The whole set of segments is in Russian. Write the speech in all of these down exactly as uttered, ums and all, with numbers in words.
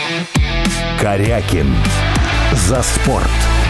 Корякин. За спорт.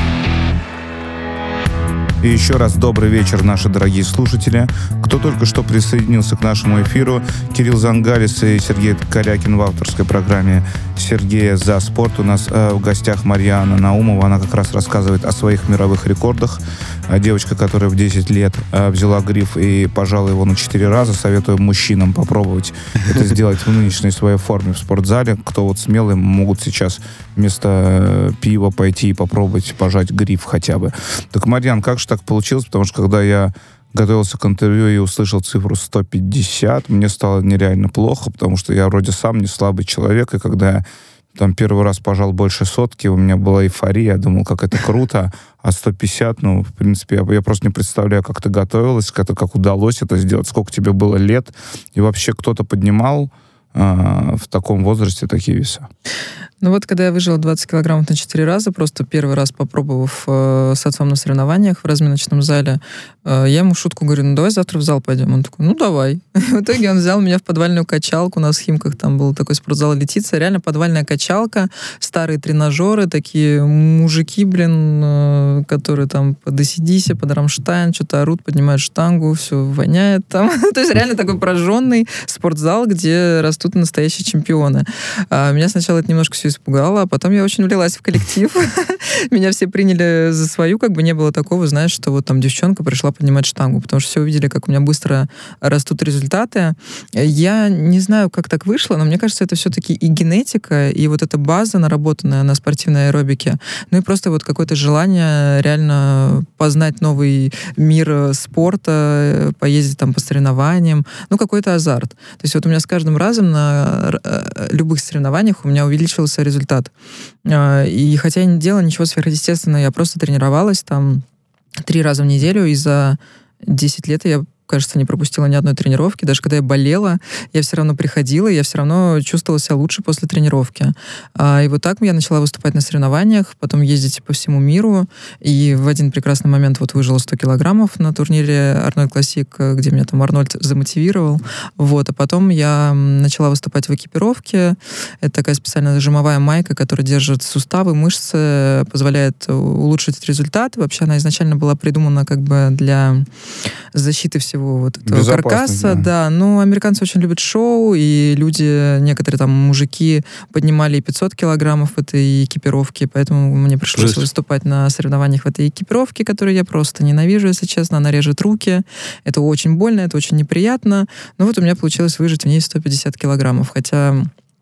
И еще раз добрый вечер, наши дорогие слушатели. Кто только что присоединился к нашему эфиру, Кирилл Зангалис и Сергей Корякин в авторской программе Сергея «За спорт». У нас э, в гостях Марьяна Наумова. Она как раз рассказывает о своих мировых рекордах. Девочка, которая в десять лет э, взяла гриф и пожала его на четыре раза. Советую мужчинам попробовать это сделать в нынешней своей форме в спортзале. Кто вот смелый, могут сейчас вместо э, пива пойти и попробовать пожать гриф хотя бы. Так, Марьян, как же так получилось? Потому что когда я готовился к интервью и услышал цифру сто пятьдесят, мне стало нереально плохо, потому что я вроде сам не слабый человек, и когда я там первый раз пожал больше сотки, у меня была эйфория, я думал, как это круто, а сто пятьдесят, ну, в принципе, я, я просто не представляю, как ты готовилась, как, как удалось это сделать, сколько тебе было лет, и вообще кто-то поднимал э, в таком возрасте такие веса? Ну вот, когда я выжила двадцать килограммов на четыре раза, просто первый раз попробовав э, с отцом на соревнованиях в разминочном зале, э, я ему в шутку говорю, ну давай завтра в зал пойдем. Он такой, ну давай. В итоге он взял меня в подвальную качалку, у нас в Химках там был такой спортзал Летиция, реально подвальная качалка, старые тренажеры, такие мужики, блин, э, которые там под эй си/ди си, под Рамштайн, что-то орут, поднимают штангу, все воняет там. То есть реально такой прожженный спортзал, где растут настоящие чемпионы. А меня сначала это немножко все испугала, а потом я очень влилась в коллектив. Меня все приняли за свою, как бы не было такого, знаешь, что вот там девчонка пришла поднимать штангу, потому что все увидели, как у меня быстро растут результаты. Я не знаю, как так вышло, но мне кажется, это все-таки и генетика, и вот эта база, наработанная на спортивной аэробике, ну и просто вот какое-то желание реально познать новый мир спорта, поездить там по соревнованиям, ну какой-то азарт. То есть вот у меня с каждым разом на любых соревнованиях у меня увеличивался результат. И хотя я не делала ничего сверхъестественного, я просто тренировалась там три раза в неделю, и за десять лет я, кажется, не пропустила ни одной тренировки. Даже когда я болела, я все равно приходила, и я все равно чувствовала себя лучше после тренировки. И вот так я начала выступать на соревнованиях, потом ездить по всему миру, и в один прекрасный момент вот выжила сто килограммов на турнире Арнольд Классик, где меня там Арнольд замотивировал. Вот. А потом я начала выступать в экипировке. Это такая специальная жимовая майка, которая держит суставы, мышцы, позволяет улучшить результат. Вообще она изначально была придумана как бы для защиты всего вот этого каркаса, да. да. Ну, американцы очень любят шоу, и люди, некоторые там мужики поднимали и пятьсот килограммов в этой экипировке, поэтому мне пришлось Жесть. выступать на соревнованиях в этой экипировке, которую я просто ненавижу, если честно. Она режет руки. Это очень больно, это очень неприятно. Но вот у меня получилось выжить в ней сто пятьдесят килограммов, хотя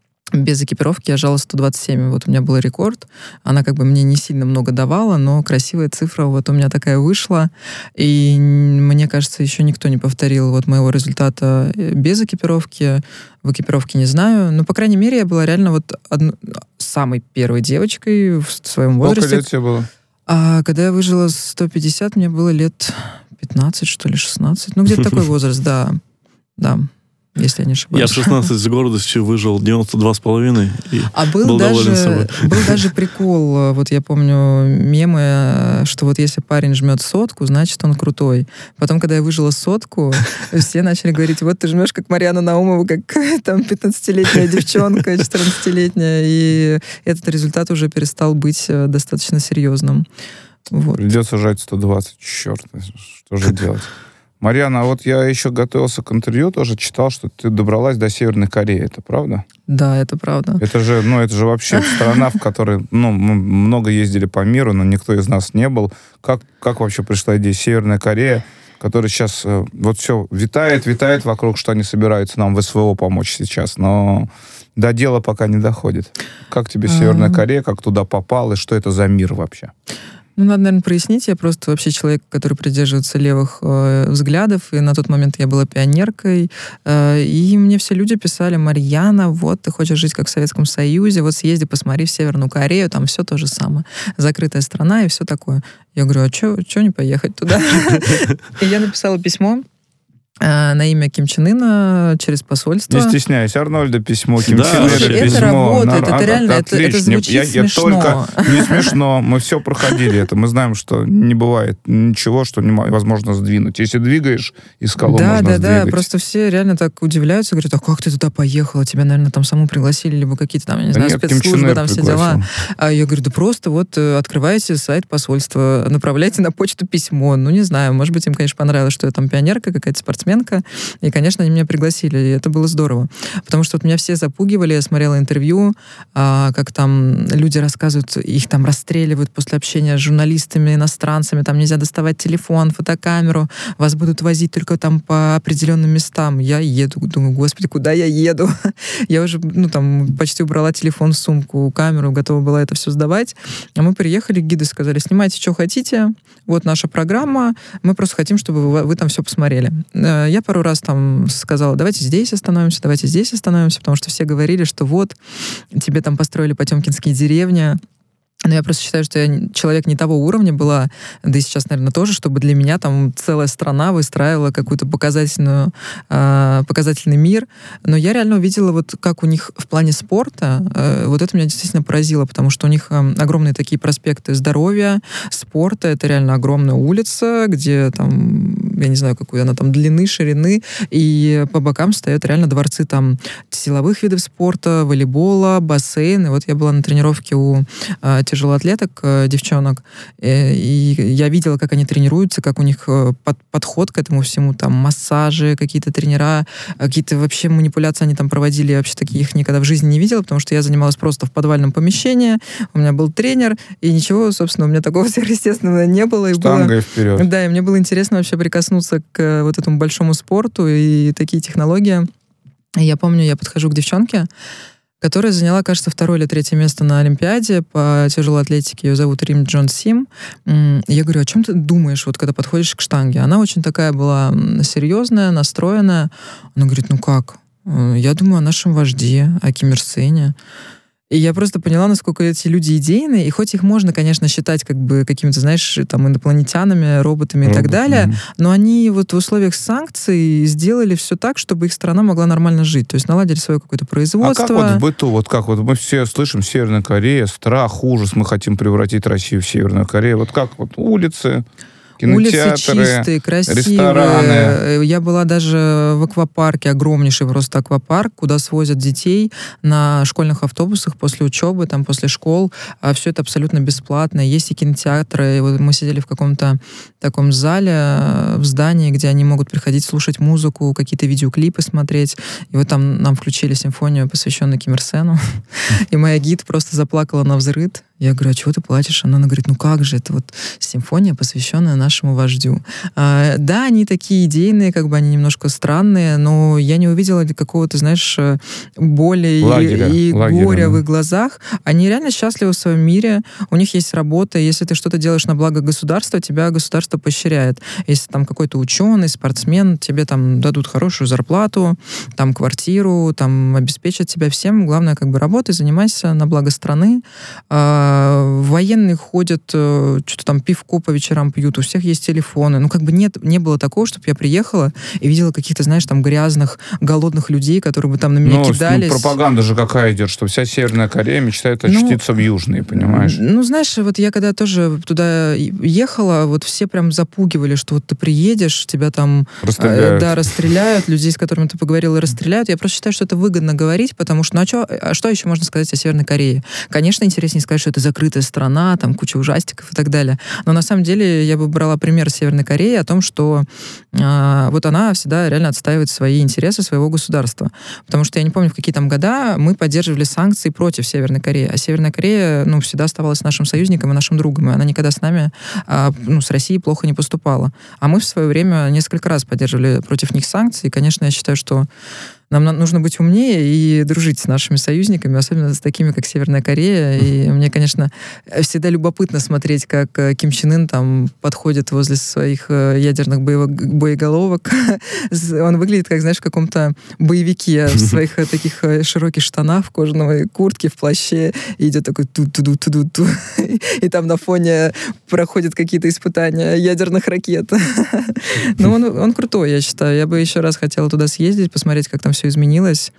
без экипировки я жала сто двадцать семь. Вот у меня был рекорд. Она как бы мне не сильно много давала, но красивая цифра вот у меня такая вышла. И мне кажется, еще никто не повторил вот моего результата без экипировки. В экипировке не знаю. Но, по крайней мере, я была реально вот одно... самой первой девочкой в своем возрасте. Сколько лет тебе было? А когда я выжила сто пятьдесят, мне было лет пятнадцать, что ли, шестнадцать. Ну, где-то такой возраст, да. Да. Если я не ошибаюсь. Я в шестнадцать с гордостью выжил девяносто два с половиной и а был, был даже, доволен собой. Был даже прикол, вот я помню мемы, что вот если парень жмет сотку, значит он крутой. Потом, когда я выжила сотку, все начали говорить, вот ты жмешь как Марьяна Наумова, как там пятнадцатилетняя девчонка, четырнадцатилетняя, и этот результат уже перестал быть достаточно серьезным. Вот. Придется жать сто двадцать, черт, что же делать? Марьяна, а вот я еще готовился к интервью, тоже читал, что ты добралась до Северной Кореи, это правда? Да, это правда. Это же, ну, это же вообще страна, в которой, ну, мы много ездили по миру, но никто из нас не был. Как, как вообще пришла идея Северная Корея, которая сейчас э, вот все витает, витает вокруг, что они собираются нам в СВО помочь сейчас, но до дела пока не доходит. Как тебе Северная Корея, как туда попал, и что это за мир вообще? Ну, надо, наверное, прояснить. Я просто вообще человек, который придерживается левых э, взглядов, и на тот момент я была пионеркой, э, и мне все люди писали: Марьяна, вот, ты хочешь жить как в Советском Союзе, вот съезди, посмотри в Северную Корею, там все то же самое. Закрытая страна и все такое. Я говорю, а что не поехать туда? И я написала письмо на имя Ким Чен Ына через посольство. Не стесняйся, Арнольда письмо, Ким Да, Чен Ына это письмо. работает, На- это реально, это, это отлично. звучит я, я смешно. только не смешно, мы все проходили это, мы знаем, что не бывает ничего, что невозможно сдвинуть. Если двигаешь, из скалу Да, можно да, сдвигать. да, просто все реально так удивляются, говорят, а как ты туда поехала? Тебя, наверное, там саму пригласили, либо какие-то там, я не Да знаю, нет, Ким Чен спецслужбы, Ир там все пригласил. дела. А я говорю, да просто вот э, открываете сайт посольства, направляйте на почту письмо. Ну, не знаю, может быть, им, конечно, понравилось, что я там пионерка, какая-то спортсменка, и, конечно, они меня пригласили, и это было здорово. Потому что вот меня все запугивали, я смотрела интервью, а, как там люди рассказывают, их там расстреливают после общения с журналистами, иностранцами, там нельзя доставать телефон, фотокамеру, вас будут возить только там по определенным местам. Я еду, думаю, господи, куда я еду? Я уже, ну, там, почти убрала телефон в сумку, камеру, готова была это все сдавать. А мы приехали, гиды сказали, снимайте, что хотите, вот наша программа, мы просто хотим, чтобы вы, вы там все посмотрели. Я пару раз там сказала, давайте здесь остановимся, давайте здесь остановимся, потому что все говорили, что вот, тебе там построили потемкинские деревни. Но я просто считаю, что я человек не того уровня была, да и сейчас, наверное, тоже, чтобы для меня там целая страна выстраивала какую-то показательную, э, показательный мир. Но я реально увидела, вот как у них в плане спорта, э, вот это меня действительно поразило, потому что у них э, огромные такие проспекты здоровья, спорта, это реально огромная улица, где там, я не знаю, какой она там длины, ширины, и по бокам стоят реально дворцы там силовых видов спорта, волейбола, бассейн. И вот я была на тренировке у э, тяжелоатлеток, девчонок, и я видела, как они тренируются, как у них под, подход к этому всему, там, массажи, какие-то тренера, какие-то вообще манипуляции они там проводили, я вообще таких никогда в жизни не видела, потому что я занималась просто в подвальном помещении, у меня был тренер, и ничего, собственно, у меня такого сверхъестественного не было. И Штангой было, вперед. Да, и мне было интересно вообще прикоснуться к вот этому большому спорту и такие технологии. И я помню, я подхожу к девчонке, которая заняла, кажется, второе или третье место на Олимпиаде по тяжелой атлетике. Ее зовут Рим Джон Сим. Я говорю, о чем ты думаешь, вот когда подходишь к штанге? Она очень такая была серьезная, настроенная. Она говорит, ну как? Я думаю о нашем вожде, о Ким Ир Сене. И я просто поняла, насколько эти люди идейные, и хоть их можно, конечно, считать как бы какими-то, знаешь, там, инопланетянами, роботами и Робот, так далее, mm-hmm. но они вот в условиях санкций сделали все так, чтобы их страна могла нормально жить. То есть наладили свое какое-то производство. А как вот в быту, вот как вот мы все слышим Северная Корея, страх, ужас, мы хотим превратить Россию в Северную Корею. Вот как вот улицы, кинотеатры, улицы чистые, красивые. Рестораны. Я была даже в аквапарке, огромнейший просто аквапарк, куда свозят детей на школьных автобусах после учебы, там, после школ. А все это абсолютно бесплатно. Есть и кинотеатры. И вот мы сидели в каком-то таком зале, в здании, где они могут приходить слушать музыку, какие-то видеоклипы смотреть. И вот там нам включили симфонию, посвященную Ким Ир Сену. И моя гид просто заплакала навзрыд. Я говорю, а чего ты плачешь? Она говорит, ну как же, это вот симфония, посвященная нашему вождю. А, да, они такие идейные, как бы они немножко странные, но я не увидела какого-то, знаешь, боли лагеря, и, и лагеря, горя да. в их глазах. Они реально счастливы в своем мире, у них есть работа, если ты что-то делаешь на благо государства, тебя государство поощряет. Если там какой-то ученый, спортсмен, тебе там дадут хорошую зарплату, там квартиру, там обеспечат тебя всем. Главное, как бы работай, занимайся на благо страны. Военные ходят, что-то там пивко по вечерам пьют, у всех есть телефоны. Ну, как бы нет, не было такого, чтобы я приехала и видела каких-то, знаешь, там грязных, голодных людей, которые бы там на меня ну, кидались. Ну, пропаганда же какая идет, что вся Северная Корея мечтает очутиться ну, в Южной, понимаешь? Ну, знаешь, вот я когда тоже туда ехала, вот все прям запугивали, что вот ты приедешь, тебя там... Расстреляют. Да, расстреляют, людей, с которыми ты поговорила, расстреляют. Я просто считаю, что это выгодно говорить, потому что, ну, а, чё, а что еще можно сказать о Северной Корее? Конечно, интереснее сказать, что это закрытая страна, там куча ужастиков и так далее. Но на самом деле я бы брала пример Северной Кореи о том, что э, вот она всегда реально отстаивает свои интересы своего государства. Потому что я не помню, в какие там года мы поддерживали санкции против Северной Кореи. А Северная Корея, ну, всегда оставалась нашим союзником и нашим другом. И она никогда с нами, э, ну, с Россией плохо не поступала. А мы в свое время несколько раз поддерживали против них санкции. И, конечно, я считаю, что Нам нужно быть умнее и дружить с нашими союзниками, особенно с такими, как Северная Корея. И мне, конечно, всегда любопытно смотреть, как Ким Чен Ын там подходит возле своих ядерных боеголовок. Он выглядит, как, знаешь, в каком-то боевике в своих таких широких штанах, в кожаной куртке, в плаще. И идет такой ту-ту-ду-ту-ду-ту. И там на фоне проходят какие-то испытания ядерных ракет. Ну, он, он крутой, я считаю. Я бы еще раз хотела туда съездить, посмотреть, как там все изменилось.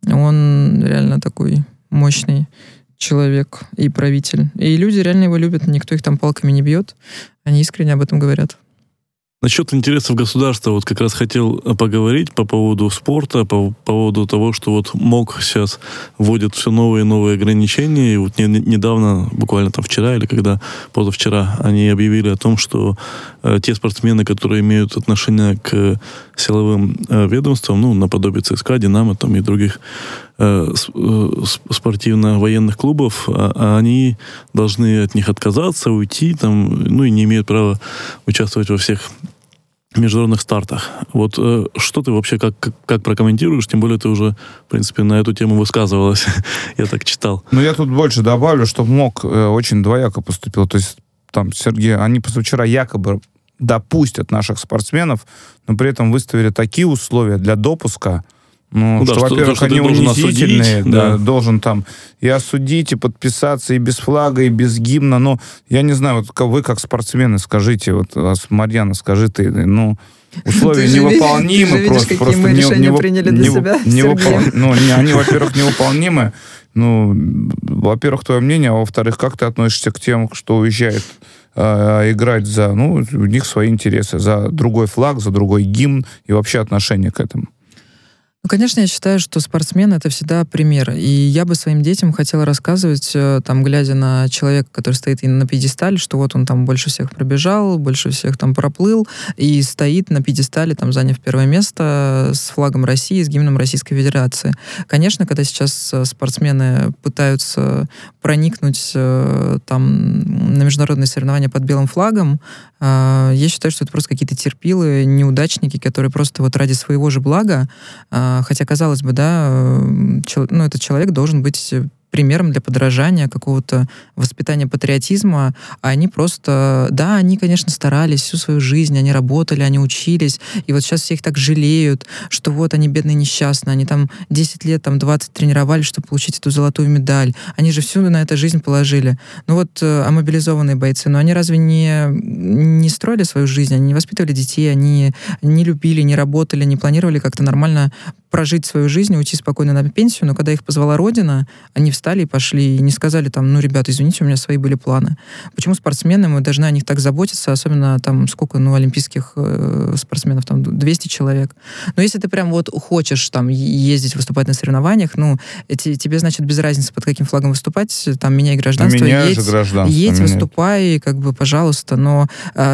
Он реально такой мощный человек и правитель. И люди реально его любят, никто их там палками не бьет. Они искренне об этом говорят. Насчет интересов государства вот как раз хотел поговорить по поводу спорта, по поводу того, что вот МОК сейчас вводит все новые и новые ограничения. И вот не, недавно, буквально там вчера или когда, позавчера, они объявили о том, что э, те спортсмены, которые имеют отношение к силовым э, ведомствам, ну, наподобие ЦСКА, Динамо там, и других э, спортивно-военных клубов, а, они должны от них отказаться, уйти, там, ну, и не имеют права участвовать во всех международных стартах. Вот э, что ты вообще как, как, как прокомментируешь? Тем более ты уже, в принципе, на эту тему высказывалась. Я так читал. Ну, я тут больше добавлю, что МОК э, очень двояко поступил. То есть, там, Сергей, они позавчера якобы допустят наших спортсменов, но при этом выставили такие условия для допуска, ну, ну что, да, во-первых, что, они унизительные, осудить, да, да. должен там и осудить, и подписаться, и без флага, и без гимна. Ну, я не знаю, вот вы как спортсмены скажите, вот, Марьяна, скажи ты, ну, условия ты невыполнимы. Ты же видишь, просто, какие просто мы не, решения не, приняли для не, себя, не Сергей. выпол... ну, не, они, во-первых, невыполнимы. Ну, во-первых, твое мнение, а во-вторых, как ты относишься к тем, что уезжает э, играть за, ну, у них свои интересы, за другой флаг, за другой гимн и вообще отношение к этому? Ну, конечно, я считаю, что спортсмен — это всегда пример. И я бы своим детям хотела рассказывать, там, глядя на человека, который стоит на пьедестале, что вот он там больше всех пробежал, больше всех там проплыл, и стоит на пьедестале, там, заняв первое место с флагом России, с гимном Российской Федерации. Конечно, когда сейчас спортсмены пытаются проникнуть там на международные соревнования под белым флагом, я считаю, что это просто какие-то терпилы, неудачники, которые просто вот ради своего же блага, хотя, казалось бы, да, ну, этот человек должен быть примером для подражания, какого-то воспитания патриотизма, а они просто, да, они, конечно, старались всю свою жизнь, они работали, они учились, и вот сейчас все их так жалеют, что вот они бедные несчастные, они там десять лет, там двадцать тренировались, чтобы получить эту золотую медаль, они же всю на это жизнь положили. Ну вот, а мобилизованные бойцы, ну они разве не, не строили свою жизнь, они не воспитывали детей, они не любили, не работали, не планировали как-то нормально прожить свою жизнь, уйти спокойно на пенсию, но когда их позвала Родина, они встали и пошли, и не сказали там, ну, ребята, извините, у меня свои были планы. Почему спортсмены, мы должны о них так заботиться, особенно там, сколько, ну, олимпийских э, спортсменов, там, двести человек. Но если ты прям вот хочешь там ездить, выступать на соревнованиях, ну, эти, тебе, значит, без разницы, под каким флагом выступать, там, меняй гражданство, едь, едь выступай, как бы, пожалуйста, но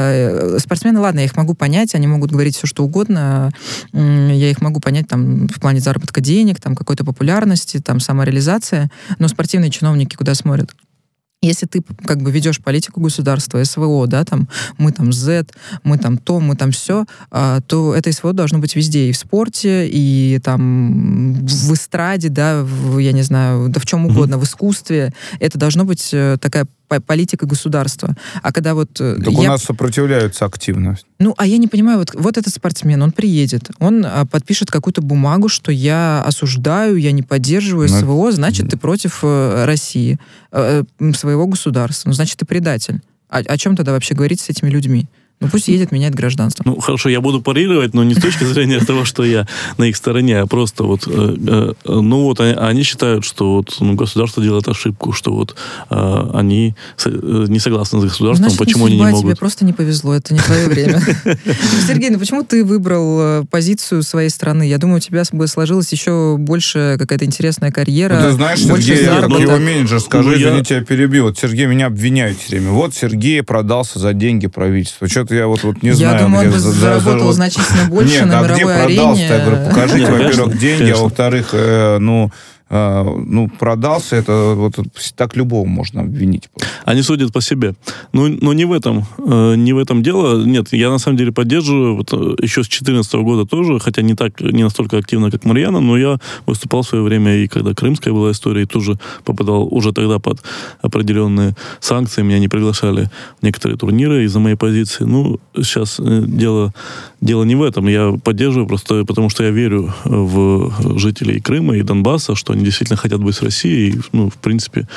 э, спортсмены, ладно, я их могу понять, они могут говорить все, что угодно, э, я их могу понять, там, в плане заработка денег, там, какой-то популярности, там, самореализация, но спортивные чиновники куда смотрят? Если ты как бы ведешь политику государства, СВО, да, там, мы там Z, мы там то, мы там все, а, то это СВО должно быть везде, и в спорте, и там в эстраде, да, в, я не знаю, да в чем угодно, mm-hmm. в искусстве. Это должно быть такая политика государства. А когда вот... Так я... у нас сопротивляются активно. Ну, а я не понимаю, вот, вот этот спортсмен, он приедет, он а, подпишет какую-то бумагу, что я осуждаю, я не поддерживаю Но... СВО, значит, ты против э, России, э, своего государства, ну, значит, ты предатель. А, о чем тогда вообще говорить с этими людьми? Ну, пусть едет, меняет гражданство. Ну, хорошо, я буду парировать, но не с точки зрения того, что я на их стороне, а просто вот, э, э, ну вот, они, они считают, что вот, ну, государство делает ошибку, что вот э, они со, э, не согласны с государством, Значит, почему не судьба, они не могут. Тебе просто не повезло, это не твое время. Сергей, ну почему ты выбрал позицию своей страны? Я думаю, у тебя бы сложилась еще больше какая-то интересная карьера. Ты знаешь, Сергей, его менеджер, скажи, извините, я перебью. Вот Сергей меня обвиняет все время. Вот Сергей продался за деньги правительства. Что я вот, вот не я знаю. Я думаю, он бы заработал за, значительно больше Нет, на а мировой где арене. Продался-то? Я говорю, покажите, во-первых, деньги, конечно. А во-вторых, э, ну, э, ну, продался, это вот так любого можно обвинить. Они судят по себе. Но, но не в этом, э, не в этом дело. Нет, я на самом деле поддерживаю, вот, еще с две тысячи четырнадцатого года тоже, хотя не так, не настолько активно, как Марьяна, но я выступал в свое время, и когда крымская была история, и тоже попадал уже тогда под определенные санкции, меня не приглашали в некоторые турниры из-за моей позиции. Ну, сейчас дело, дело не в этом. Я поддерживаю просто потому, что я верю в жителей Крыма и Донбасса, что они действительно хотят быть с Россией. И, ну, в принципе,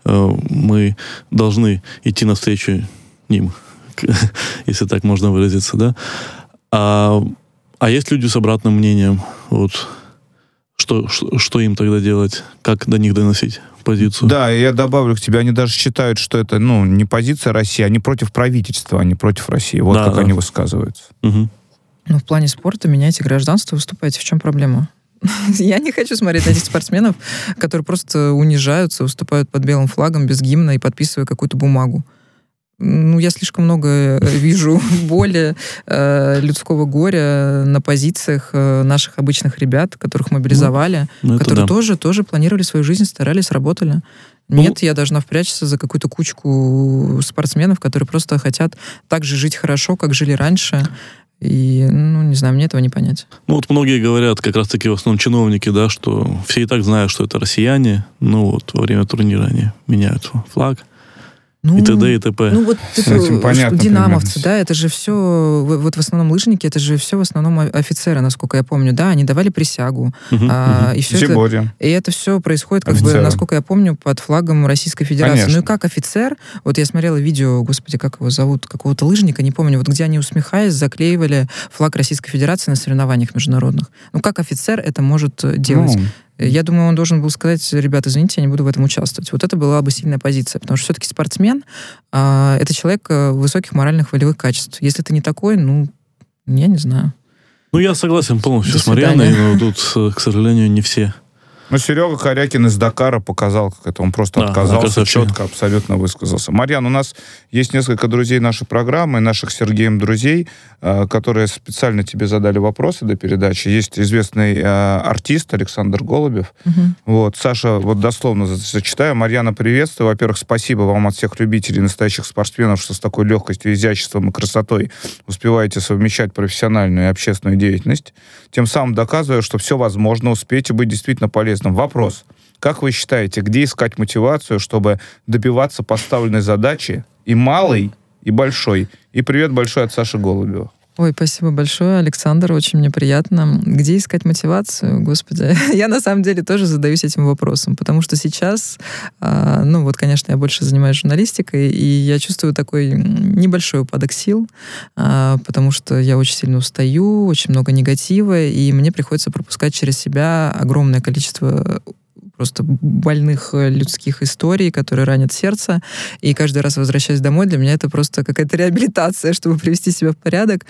мы должны идти навстречу им, если так можно выразиться, да. А, а есть люди с обратным мнением. Вот. Что, что, что им тогда делать? Как до них доносить позицию? Да, я добавлю к тебе, они даже считают, что это, ну, не позиция России, они против правительства, они против России. Вот да, как да. они высказываются. Угу. Ну, в плане спорта меняйте гражданство, выступайте. В чем проблема? Я не хочу смотреть на этих спортсменов, которые просто унижаются, выступают под белым флагом, без гимна и подписывая какую-то бумагу. Ну, я слишком много вижу боли, э, людского горя на позициях э, наших обычных ребят, которых мобилизовали, ну, которые да. тоже, тоже планировали свою жизнь, старались, работали. Нет, я должна впрячься за какую-то кучку спортсменов, которые просто хотят так же жить хорошо, как жили раньше. И, ну, не знаю, мне этого не понять. Ну, вот многие говорят, как раз-таки в основном чиновники, да, что все и так знают, что это россияне, ну, вот во время турнира они меняют флаг. Ну, и т.д. и т.п. Ну, вот это, понятно, динамовцы, примерно. Да, это же все, вот в основном лыжники, это же все в основном офицеры, насколько я помню, да, они давали присягу. Uh-huh, а, uh-huh. И, все это, и это все происходит, как бы, насколько я помню, под флагом Российской Федерации. Конечно. Ну и как офицер, вот я смотрела видео, господи, как его зовут, какого-то лыжника, не помню, вот где они, усмехаясь, заклеивали флаг Российской Федерации на соревнованиях международных. Ну как офицер это может делать? Ну. Я думаю, он должен был сказать: ребята, извините, я не буду в этом участвовать. Вот это была бы сильная позиция, потому что все-таки спортсмен а, это человек высоких моральных волевых качеств. Если ты не такой, ну, я не знаю. Ну, я согласен полностью с Марьяной, но тут, к сожалению, не все. Ну, Серега Корякин из Дакара показал, как это. Он просто да, отказался, четко, абсолютно высказался. Марьян, у нас есть несколько друзей нашей программы, наших Сергеем друзей, которые специально тебе задали вопросы до передачи. Есть известный артист Александр Голубев. Угу. Вот, Саша, вот дословно зачитаю. Марьяна, приветствую. Во-первых, спасибо вам от всех любителей настоящих спортсменов, что с такой легкостью, изяществом и красотой успеваете совмещать профессиональную и общественную деятельность, тем самым доказывая, что все возможно, успеть и быть действительно полезным. Вопрос. Как вы считаете, где искать мотивацию, чтобы добиваться поставленной задачи и малой, и большой? И привет большой от Саши Голубева. Ой, спасибо большое, Александр, очень мне приятно. Где искать мотивацию? Господи, я на самом деле тоже задаюсь этим вопросом, потому что сейчас, э, ну вот, конечно, я больше занимаюсь журналистикой, и я чувствую такой небольшой упадок сил, э, потому что я очень сильно устаю, очень много негатива, и мне приходится пропускать через себя огромное количество просто больных людских историй, которые ранят сердце. И каждый раз, возвращаясь домой, для меня это просто какая-то реабилитация, чтобы привести себя в порядок.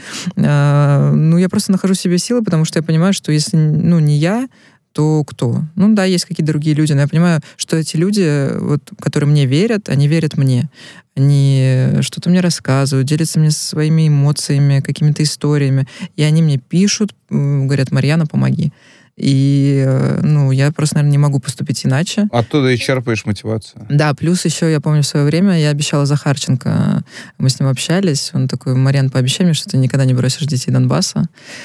А, ну, я просто нахожу в себе силы, потому что я понимаю, что если, ну, не я, то кто? Ну да, есть какие-то другие люди, но я понимаю, что эти люди, вот, которые мне верят, они верят мне. Они что-то мне рассказывают, делятся мне своими эмоциями, какими-то историями. И они мне пишут, говорят: Марьяна, помоги. И, ну, я просто, наверное, не могу поступить иначе. Оттуда и черпаешь мотивацию. Да, плюс еще, я помню, в свое время я обещала Захарченко, мы с ним общались, он такой: Марьян, пообещай мне, что ты никогда не бросишь детей Донбасса.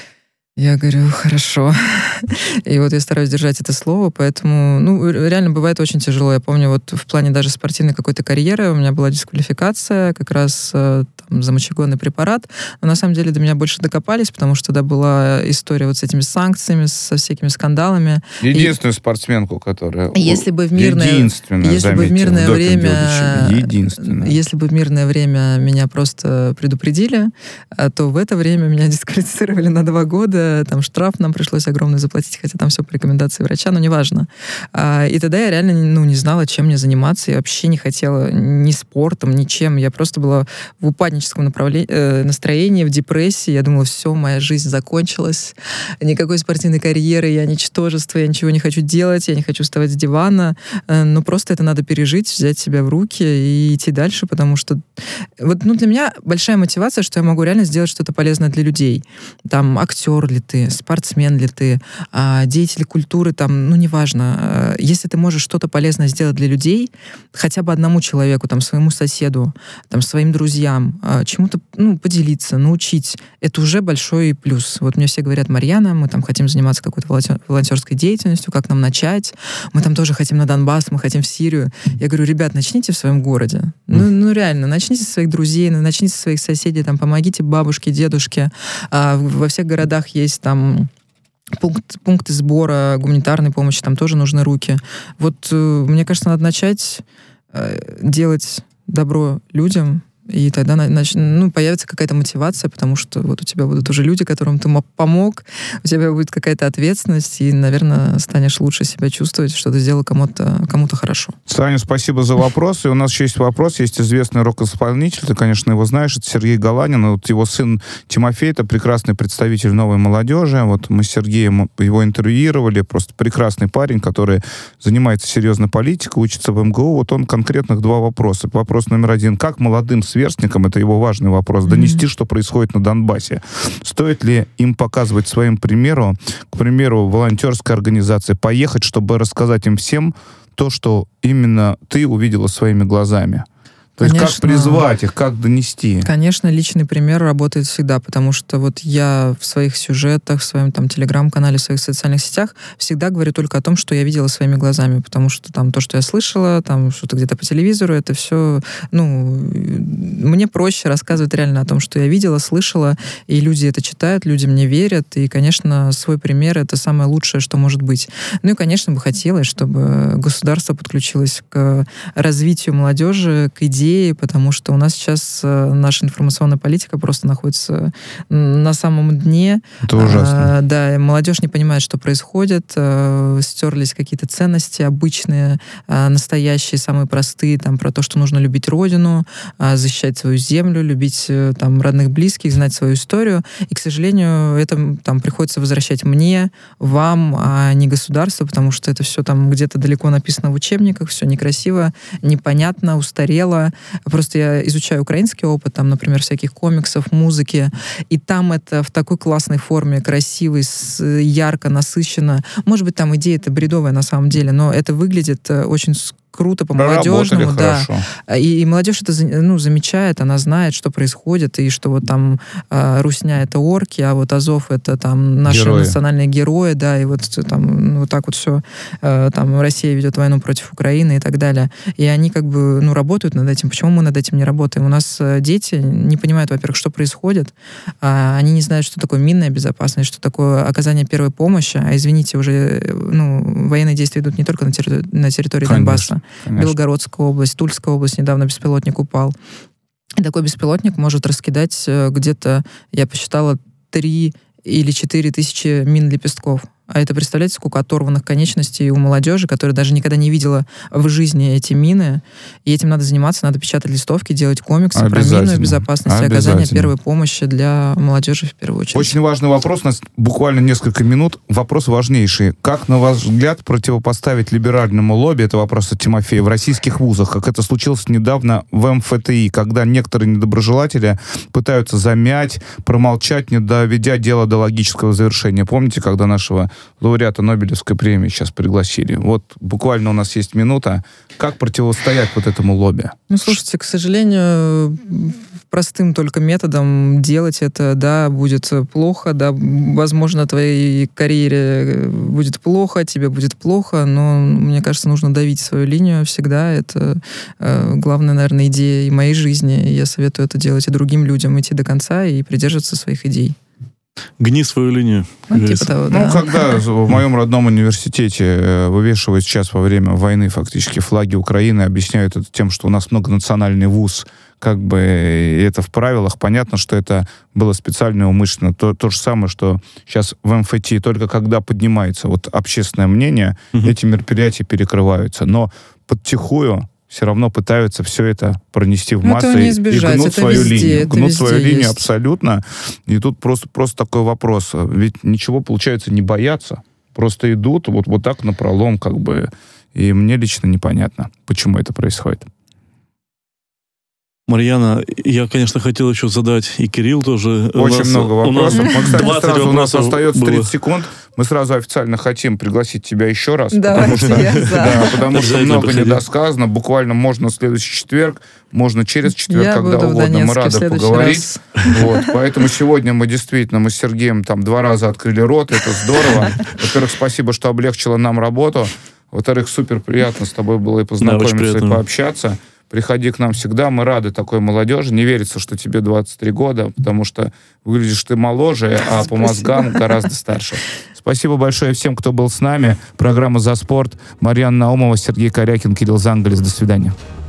Я говорю: хорошо. И вот я стараюсь держать это слово, поэтому, ну, реально бывает очень тяжело. Я помню, вот в плане даже спортивной какой-то карьеры у меня была дисквалификация как раз там, за мочегонный препарат, но на самом деле до меня больше докопались, потому что тогда была история вот с этими санкциями, со всякими скандалами. Единственную и... спортсменку, которая... Если бы в мирное, если бы в мирное время... Единственная. Если бы в мирное время меня просто предупредили, то в это время меня дисквалифицировали на два года. Там штраф нам пришлось огромный заплатить, хотя там все по рекомендации врача, но неважно. А, и тогда я реально, ну, не знала, чем мне заниматься. Я вообще не хотела ни спортом, ничем. Я просто была в упадническом направлении, э, настроении, в депрессии. Я думала: все, моя жизнь закончилась. Никакой спортивной карьеры, я ничтожество, я ничего не хочу делать, я не хочу вставать с дивана. Э, но просто это надо пережить, взять себя в руки и идти дальше, потому что вот, ну, для меня большая мотивация, что я могу реально сделать что-то полезное для людей. Там актер ли ты, спортсмен ли ты, деятель культуры, там, ну, неважно. если ты можешь что-то полезное сделать для людей, хотя бы одному человеку, там, своему соседу, там, своим друзьям, чему-то, ну, поделиться, научить, это уже большой плюс. Вот мне все говорят: Марьяна, мы там хотим заниматься какой-то волонтерской деятельностью, как нам начать? Мы там тоже хотим на Донбасс, мы хотим в Сирию. Я говорю: ребят, начните в своем городе. Ну, ну реально, начните со своих друзей, начните со своих соседей, там, помогите бабушке, дедушке. А, во всех городах есть там Пункт, пункты сбора гуманитарной помощи, там тоже нужны руки. Вот, мне кажется, надо начать э, делать добро людям, и тогда нач... ну, появится какая-то мотивация, потому что вот у тебя будут уже люди, которым ты помог, у тебя будет какая-то ответственность, и, наверное, станешь лучше себя чувствовать, что ты сделал кому-то, кому-то хорошо. Саня, спасибо за вопрос. И у нас еще есть вопрос. Есть известный рок-исполнитель, ты, конечно, его знаешь, это Сергей Галанин. Вот его сын Тимофей, это прекрасный представитель новой молодежи. Вот мы с Сергеем его интервьюировали. Просто прекрасный парень, который занимается серьезной политикой, учится в эм гэ у. Вот он конкретных два вопроса. Вопрос номер один. Как молодым сверстникам, это его важный вопрос, донести, mm-hmm. что происходит на Донбассе? Стоит ли им показывать своим примером, к примеру, волонтерской организации, поехать, чтобы рассказать им всем то, что именно ты увидела своими глазами? То Конечно, есть как призвать их, как донести? Конечно, личный пример работает всегда, потому что вот я в своих сюжетах, в своем там телеграм-канале, в своих социальных сетях всегда говорю только о том, что я видела своими глазами, потому что там то, что я слышала, там что-то где-то по телевизору, это все, ну, мне проще рассказывать реально о том, что я видела, слышала, и люди это читают, люди мне верят, и, конечно, свой пример — это самое лучшее, что может быть. Ну и, конечно, бы хотелось, чтобы государство подключилось к развитию молодежи, к идее, потому что у нас сейчас наша информационная политика просто находится на самом дне. Это ужасно. А, да, молодежь не понимает, что происходит, а, стерлись какие-то ценности обычные, а, настоящие, самые простые, там, про то, что нужно любить родину, а, защищать свою землю, любить там родных, близких, знать свою историю. И, к сожалению, это там приходится возвращать мне, вам, а не государству, потому что это все там где-то далеко написано в учебниках, все некрасиво, непонятно, устарело. Просто я изучаю украинский опыт, там, например, всяких комиксов, музыки, и там это в такой классной форме, красивой, ярко, насыщенно. Может быть, там идея-то бредовая на самом деле, но это выглядит очень круто, по-молодежному, да. И, и молодежь это, ну, замечает, она знает, что происходит, и что вот там э, Русня — это орки, а вот Азов — это там наши герои. Национальные герои, да, и вот там вот так вот все, э, там Россия ведет войну против Украины и так далее. И они как бы, ну, работают над этим. Почему мы над этим не работаем? У нас дети не понимают, во-первых, что происходит, а они не знают, что такое минная безопасность, что такое оказание первой помощи, а, извините, уже, ну, военные действия идут не только на территории, на территории Донбасса. Конечно. Белгородская область, Тульская область, недавно беспилотник упал. И такой беспилотник может раскидать где-то, я посчитала, три или четыре тысячи мин-лепестков. А это, представляете, сколько оторванных конечностей у молодежи, которая даже никогда не видела в жизни эти мины. И этим надо заниматься, надо печатать листовки, делать комиксы про минную безопасность и оказание первой помощи для молодежи в первую очередь. Очень важный вопрос, у нас буквально несколько минут. Вопрос важнейший. Как, на ваш взгляд, противопоставить либеральному лобби, это вопрос от Тимофея, в российских вузах, как это случилось недавно в эм эф тэ и, когда некоторые недоброжелатели пытаются замять, промолчать, не доведя дело до логического завершения. Помните, когда нашего лауреата Нобелевской премии сейчас пригласили? Вот буквально у нас есть минута. Как противостоять вот этому лобби? Ну, слушайте, к сожалению, простым только методом делать это, да, будет плохо, да, возможно, твоей карьере будет плохо, тебе будет плохо, но, мне кажется, нужно давить свою линию всегда. Это э, главная, наверное, идея и моей жизни. И я советую это делать и другим людям, идти до конца и придерживаться своих идей. Гни свою линию. Ну, типа того, да. Ну, когда в моем родном университете вывешивают сейчас во время войны фактически флаги Украины, объясняют это тем, что у нас многонациональный вуз, как бы это в правилах, понятно, что это было специально и умышленно. То, то же самое, что сейчас в эм эф тэ, только когда поднимается вот общественное мнение, угу. эти мероприятия перекрываются. Но подтихую все равно пытаются все это пронести в массы и, и гнут это свою везде, линию. Гнут свою есть. линию абсолютно. И тут просто, просто такой вопрос. Ведь ничего, получается, не боятся. Просто идут вот, вот так напролом, как бы. И мне лично непонятно, почему это происходит. Марьяна, я, конечно, хотел еще задать, и Кирилл тоже. Очень нас, много вопросов. У нас, Мы, кстати, сразу, у нас остается было. тридцать секунд. Мы сразу официально хотим пригласить тебя еще раз. Давайте, потому что, я за. да, потому что много приходи. недосказано. Буквально можно в следующий четверг, можно через четверг, Я когда буду в угодно. Мы Донецке в рады следующий поговорить. раз. Вот. Поэтому сегодня мы действительно, мы с Сергеем там два раза открыли рот. Это здорово. Во-первых, спасибо, что облегчило нам работу. Во-вторых, супер приятно с тобой было и познакомиться, да, и пообщаться. Приходи к нам всегда, мы рады такой молодежи. Не верится, что тебе двадцать три года, потому что выглядишь ты моложе, а по мозгам гораздо старше. Спасибо большое всем, кто был с нами. Программа «За спорт». Марьяна Наумова, Сергей Корякин, Кирилл Зангалис. До свидания.